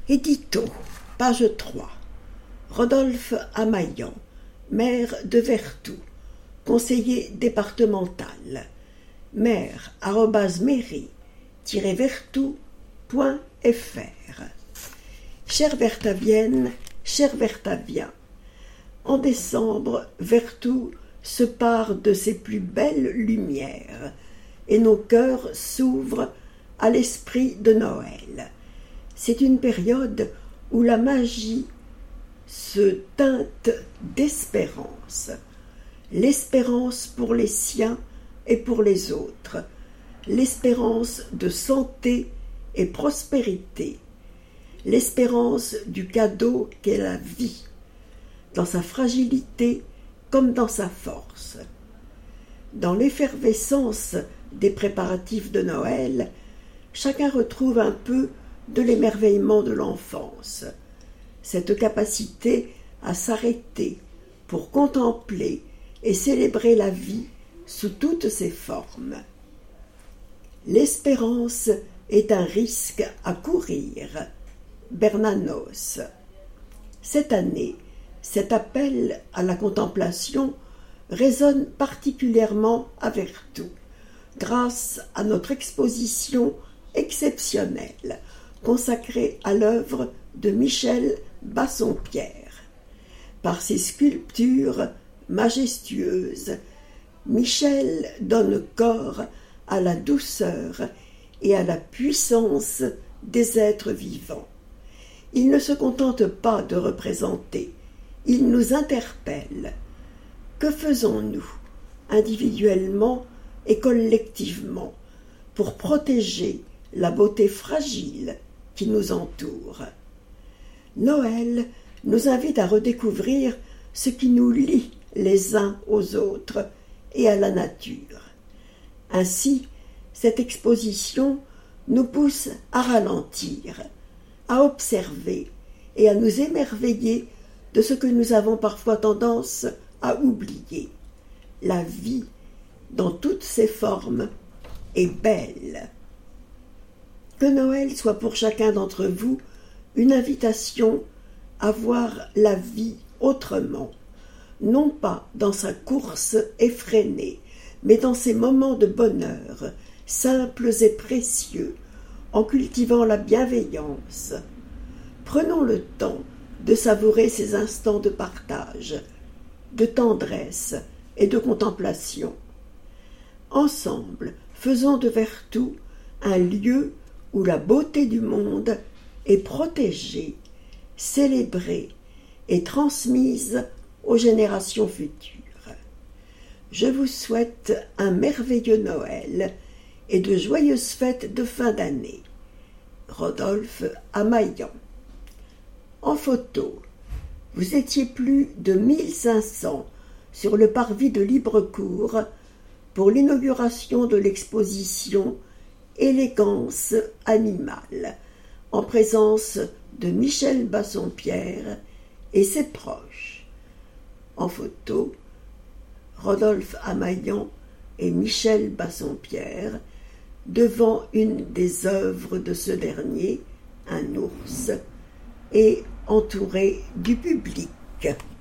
Édito, page 3. Rodolphe Amaillan, maire de Vertou, conseiller départemental, maire@mairie-vertou.fr. Chère Vertavienne, chère Vertavien, en décembre, Vertou se pare de ses plus belles lumières et nos cœurs s'ouvrent à l'esprit de Noël. C'est une période où la magie se teinte d'espérance. L'espérance pour les siens et pour les autres. L'espérance de santé et prospérité. L'espérance du cadeau qu'est la vie, dans sa fragilité comme dans sa force. Dans l'effervescence des préparatifs de Noël, chacun retrouve un peu de l'émerveillement de l'enfance, cette capacité à s'arrêter pour contempler et célébrer la vie sous toutes ses formes. L'espérance est un risque à courir. Bernanos. Cette année, cet appel à la contemplation résonne particulièrement à Vertou, grâce à notre exposition exceptionnelle consacrée à l'œuvre de Michel Bassompierre. Par ses sculptures majestueuses, Michel donne corps à la douceur et à la puissance des êtres vivants. Il ne se contente pas de représenter, il nous interpelle. Que faisons-nous, individuellement et collectivement, pour protéger la beauté fragile qui nous entoure? Noël nous invite à redécouvrir ce qui nous lie les uns aux autres et à la nature. Ainsi, cette exposition nous pousse à ralentir, à observer et à nous émerveiller de ce que nous avons parfois tendance à oublier. La vie, dans toutes ses formes, est belle. Que Noël soit pour chacun d'entre vous une invitation à voir la vie autrement, non pas dans sa course effrénée, mais dans ses moments de bonheur, simples et précieux, en cultivant la bienveillance. Prenons le temps de savourer ces instants de partage, de tendresse et de contemplation. Ensemble, faisons de Vertou un lieu où la beauté du monde est protégée, célébrée et transmise aux générations futures. Je vous souhaite un merveilleux Noël et de joyeuses fêtes de fin d'année. Rodolphe Amaillan. En photo, vous étiez plus de 1500 sur le parvis de Librecourt pour l'inauguration de l'exposition Élégance animale, en présence de Michel Bassompierre et ses proches. En photo, Rodolphe Amaillan et Michel Bassompierre devant une des œuvres de ce dernier, un ours, et entouré du public.